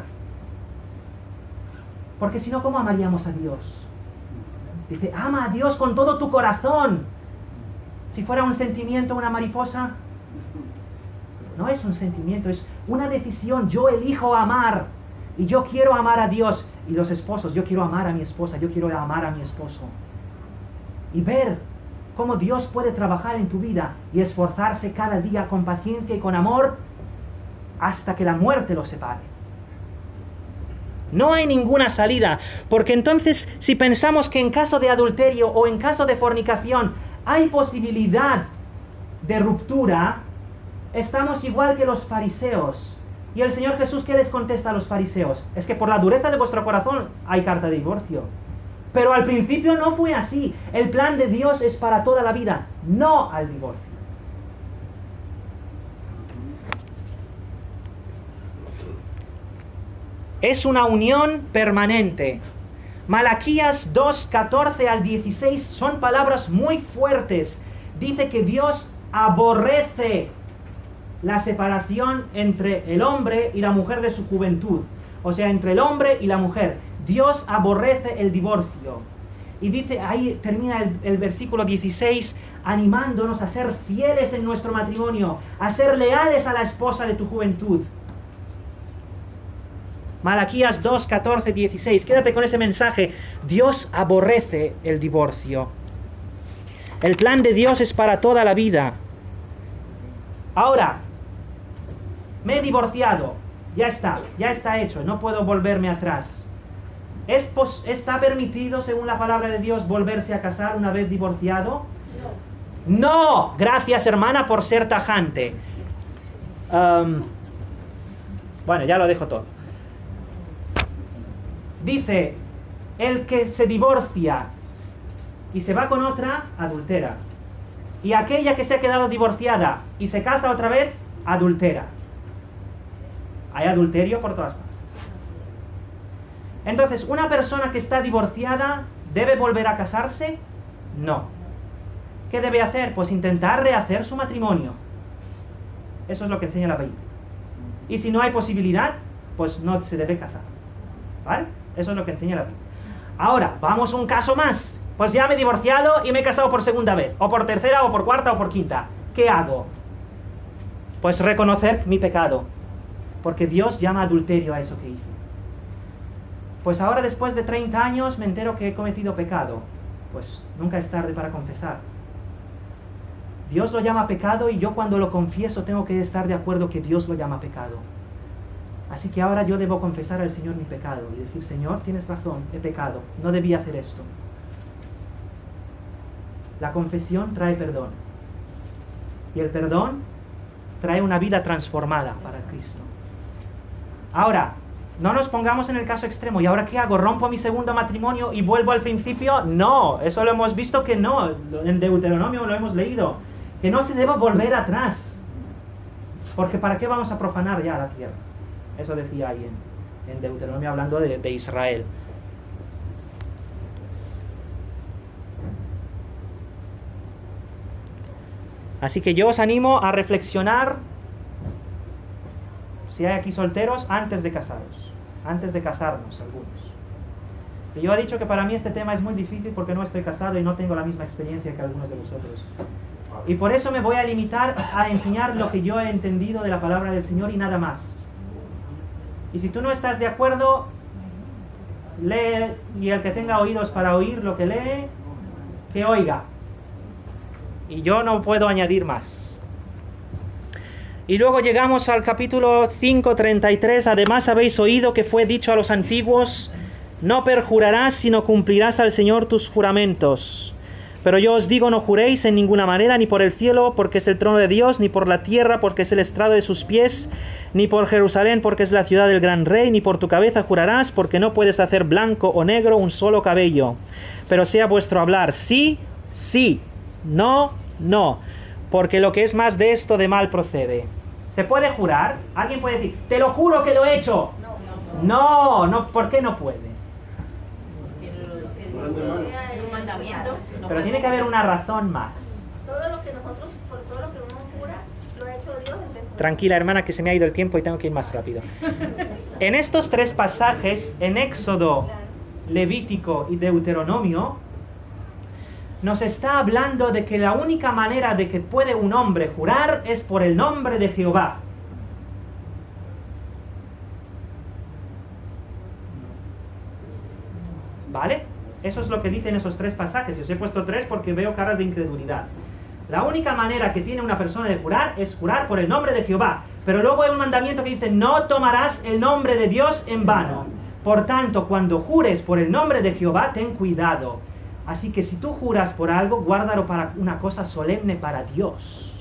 Porque si no, ¿cómo amaríamos a Dios? Dice, ama a Dios con todo tu corazón. Si fuera un sentimiento, una mariposa, no es un sentimiento, es una decisión. Yo elijo amar y yo quiero amar a Dios. Y los esposos, yo quiero amar a mi esposa, yo quiero amar a mi esposo. Y ver cómo Dios puede trabajar en tu vida y esforzarse cada día con paciencia y con amor hasta que la muerte los separe. No hay ninguna salida, porque entonces si pensamos que en caso de adulterio o en caso de fornicación hay posibilidad de ruptura, estamos igual que los fariseos. Y el Señor Jesús, ¿qué les contesta a los fariseos? Es que por la dureza de vuestro corazón hay carta de divorcio. Pero al principio no fue así. El plan de Dios es para toda la vida, no al divorcio. Es una unión permanente. Malaquías 2, 14 al 16 son palabras muy fuertes. Dice que Dios aborrece la separación entre el hombre y la mujer de su juventud. O sea, entre el hombre y la mujer. Dios aborrece el divorcio. Y dice, ahí termina el versículo 16, animándonos a ser fieles en nuestro matrimonio, a ser leales a la esposa de tu juventud. Malaquías 2, 14, 16. Quédate con ese mensaje. Dios aborrece el divorcio. El plan de Dios es para toda la vida. Ahora, me he divorciado. Ya está hecho. No puedo volverme atrás. ¿Está permitido, según la palabra de Dios, volverse a casar una vez divorciado? No. Gracias, hermana, por ser tajante. Bueno, ya lo dejo todo. Dice, el que se divorcia y se va con otra, adultera. Y aquella que se ha quedado divorciada y se casa otra vez, adultera. Hay adulterio por todas partes. Entonces, ¿una persona que está divorciada debe volver a casarse? No. ¿Qué debe hacer? Pues intentar rehacer su matrimonio. Eso es lo que enseña la Biblia. Y si no hay posibilidad, pues no se debe casar. ¿Vale? Eso es lo que enseña la Biblia. Ahora, vamos a un caso más. Pues ya me he divorciado y me he casado por segunda vez, o por tercera, o por cuarta, o por quinta. ¿Qué hago? Pues reconocer mi pecado, porque Dios llama adulterio a eso que hice. Pues ahora, después de 30 años, me entero que he cometido pecado. Pues nunca es tarde para confesar. Dios lo llama pecado y yo cuando lo confieso tengo que estar de acuerdo que Dios lo llama pecado. Así que ahora yo debo confesar al Señor mi pecado y decir, Señor, tienes razón, he pecado, no debía hacer esto. La confesión trae perdón. Y el perdón trae una vida transformada para Cristo. Ahora, no nos pongamos en el caso extremo. ¿Y ahora qué hago? ¿Rompo mi segundo matrimonio y vuelvo al principio? No, eso lo hemos visto que no. En Deuteronomio lo hemos leído. Que no se debe volver atrás. Porque ¿para qué vamos a profanar ya la tierra? Eso decía ahí en Deuteronomio hablando de Israel. Así que yo os animo a reflexionar, si hay aquí solteros, antes de casaros, antes de casarnos algunos. Y yo he dicho que para mí este tema es muy difícil porque no estoy casado y no tengo la misma experiencia que algunos de vosotros. Y por eso me voy a limitar a enseñar lo que yo he entendido de la palabra del Señor y nada más. Y si tú no estás de acuerdo, lee, y el que tenga oídos para oír lo que lee, que oiga. Y yo no puedo añadir más. Y luego llegamos al capítulo 5:33. Además habéis oído que fue dicho a los antiguos, no perjurarás, sino cumplirás al Señor tus juramentos. Pero yo os digo, no juréis en ninguna manera, ni por el cielo, porque es el trono de Dios, ni por la tierra, porque es el estrado de sus pies, ni por Jerusalén, porque es la ciudad del gran rey, ni por tu cabeza jurarás, porque no puedes hacer blanco o negro un solo cabello. Pero sea vuestro hablar sí, sí, no, no, porque lo que es más de esto de mal procede. ¿Se puede jurar? ¿Alguien puede decir, te lo juro que lo he hecho? No, ¿por qué no puede? Pero tiene que haber una razón más. Todo lo que nosotros, por todo lo que uno jura, lo ha hecho Dios. Tranquila, hermana, que se me ha ido el tiempo y tengo que ir más rápido. En estos tres pasajes, en Éxodo, Levítico y Deuteronomio, nos está hablando de que la única manera de que puede un hombre jurar es por el nombre de Jehová. ¿Vale? Eso es lo que dicen esos tres pasajes. Os he puesto tres porque veo caras de incredulidad. La única manera que tiene una persona de jurar es jurar por el nombre de Jehová. Pero luego hay un mandamiento que dice, no tomarás el nombre de Dios en vano. Por tanto, cuando jures por el nombre de Jehová, ten cuidado. Así que si tú juras por algo, guárdalo para una cosa solemne para Dios.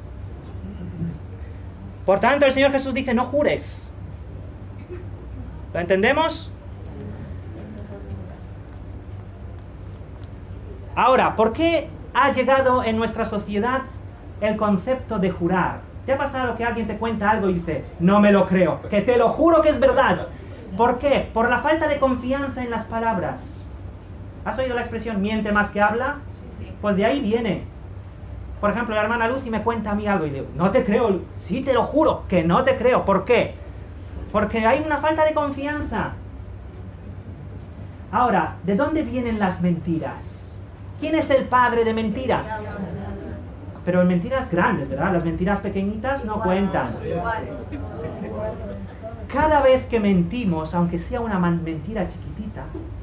Por tanto, el Señor Jesús dice, no jures. ¿Lo entendemos? Ahora, ¿por qué ha llegado en nuestra sociedad el concepto de jurar? ¿Te ha pasado que alguien te cuenta algo y dice, no me lo creo, que te lo juro que es verdad? ¿Por qué? Por la falta de confianza en las palabras. ¿Has oído la expresión miente más que habla? Pues de ahí viene. Por ejemplo, la hermana Lucy me cuenta a mí algo y digo, no te creo, sí te lo juro, que no te creo. ¿Por qué? Porque hay una falta de confianza. Ahora, ¿de dónde vienen las mentiras? ¿Quién es el padre de mentira? Pero en mentiras grandes, ¿verdad? Las mentiras pequeñitas no cuentan. Cada vez que mentimos, aunque sea una mentira chiquitita,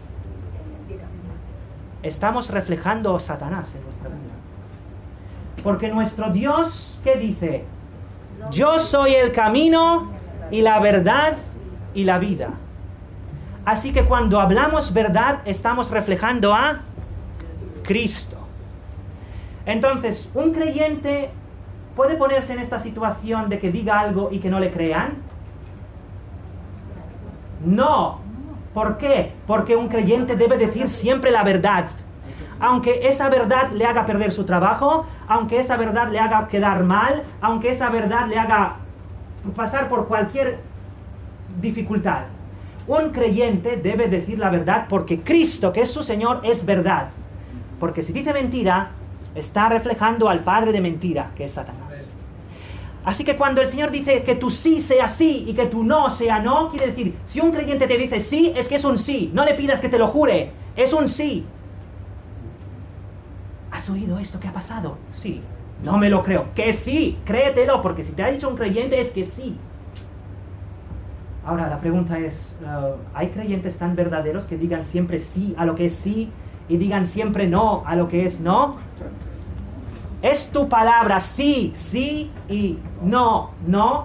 estamos reflejando a Satanás en nuestra vida. Porque nuestro Dios, ¿qué dice? Yo soy el camino y la verdad y la vida. Así que cuando hablamos verdad, estamos reflejando a Cristo. Entonces, ¿un creyente puede ponerse en esta situación de que diga algo y que no le crean? No. ¿Por qué? Porque un creyente debe decir siempre la verdad. Aunque esa verdad le haga perder su trabajo, aunque esa verdad le haga quedar mal, aunque esa verdad le haga pasar por cualquier dificultad. Un creyente debe decir la verdad porque Cristo, que es su Señor, es verdad. Porque si dice mentira, está reflejando al padre de mentira, que es Satanás. Así que cuando el Señor dice que tu sí sea sí y que tu no sea no, quiere decir, si un creyente te dice sí, es que es un sí. No le pidas que te lo jure, es un sí. ¿Has oído esto que ha pasado? Sí. No me lo creo. Que sí, créetelo, porque si te ha dicho un creyente es que sí. Ahora la pregunta es, ¿hay creyentes tan verdaderos que digan siempre sí a lo que es sí y digan siempre no a lo que es no? ¿Es tu palabra sí, sí y no, no?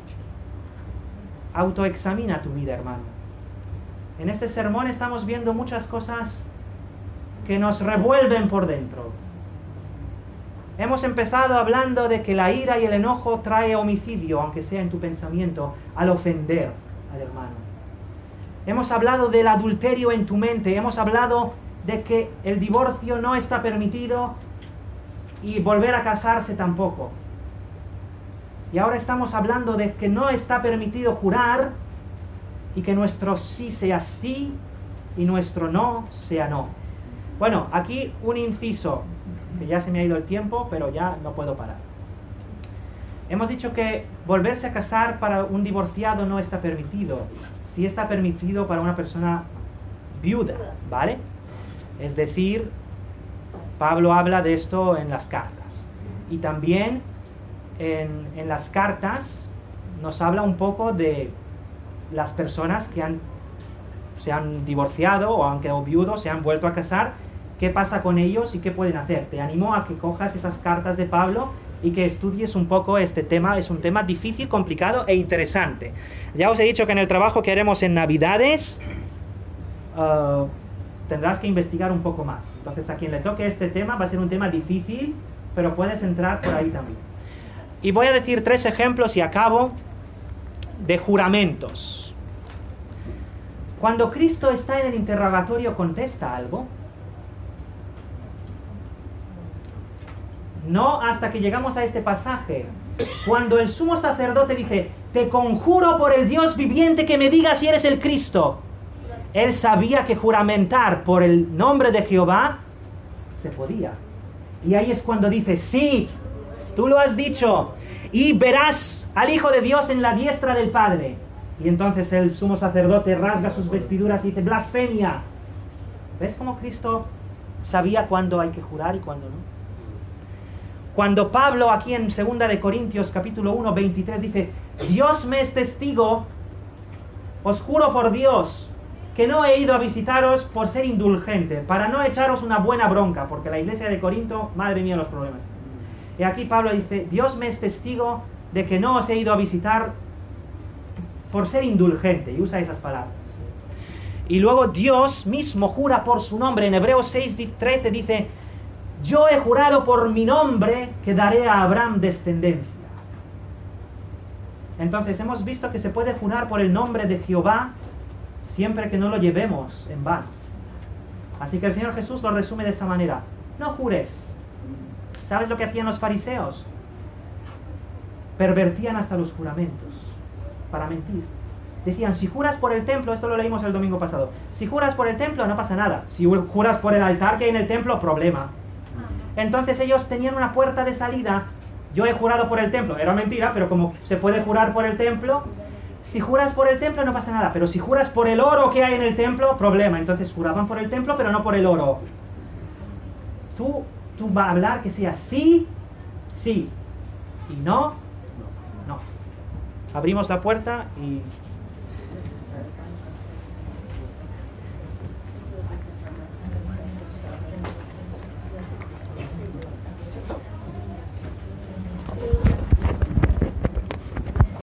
Autoexamina tu vida, hermano. En este sermón estamos viendo muchas cosas que nos revuelven por dentro. Hemos empezado hablando de que la ira y el enojo trae homicidio, aunque sea en tu pensamiento, al ofender al hermano. Hemos hablado del adulterio en tu mente, hemos hablado de que el divorcio no está permitido y volver a casarse tampoco. Y ahora estamos hablando de que no está permitido jurar y que nuestro sí sea sí y nuestro no sea no. Bueno, aquí un inciso, que ya se me ha ido el tiempo, pero ya no puedo parar. Hemos dicho que volverse a casar para un divorciado no está permitido. Sí está permitido para una persona viuda, ¿vale? Es decir, Pablo habla de esto en las cartas. Y también en las cartas nos habla un poco de las personas que se han divorciado o han quedado viudos, se han vuelto a casar. ¿Qué pasa con ellos y qué pueden hacer? Te animo a que cojas esas cartas de Pablo y que estudies un poco este tema. Es un tema difícil, complicado e interesante. Ya os he dicho que en el trabajo que haremos en Navidades tendrás que investigar un poco más. Entonces, a quien le toque este tema va a ser un tema difícil, pero puedes entrar por ahí también. Y voy a decir 3 ejemplos y acabo de juramentos. Cuando Cristo está en el interrogatorio, ¿contesta algo? No hasta que llegamos a este pasaje. Cuando el sumo sacerdote dice, te conjuro por el Dios viviente que me digas si eres el Cristo. Él sabía que juramentar por el nombre de Jehová se podía. Y ahí es cuando dice, sí, tú lo has dicho. Y verás al Hijo de Dios en la diestra del Padre. Y entonces el sumo sacerdote rasga sus vestiduras y dice, blasfemia. ¿Ves cómo Cristo sabía cuándo hay que jurar y cuándo no? Cuando Pablo aquí en 2 de Corintios capítulo 1, 23 dice, Dios me es testigo, os juro por Dios, que no he ido a visitaros por ser indulgente, para no echaros una buena bronca, porque la iglesia de Corinto, madre mía los problemas. Y aquí Pablo dice, Dios me es testigo de que no os he ido a visitar por ser indulgente, y usa esas palabras. Y luego Dios mismo jura por su nombre, en Hebreos 6:13 dice, yo he jurado por mi nombre que daré a Abraham descendencia. Entonces hemos visto que se puede jurar por el nombre de Jehová siempre que no lo llevemos en vano. Así que el Señor Jesús lo resume de esta manera. No jures. ¿Sabes lo que hacían los fariseos? Pervertían hasta los juramentos para mentir. Decían, si juras por el templo, esto lo leímos el domingo pasado, si juras por el templo no pasa nada. Si juras por el altar que hay en el templo, problema. Entonces ellos tenían una puerta de salida. Yo he jurado por el templo. Era mentira, pero como se puede jurar por el templo, si juras por el templo no pasa nada. Pero si juras por el oro que hay en el templo, problema. Entonces juraban por el templo, pero no por el oro. Tú vas a hablar que sea sí, sí. Y no, no. Abrimos la puerta y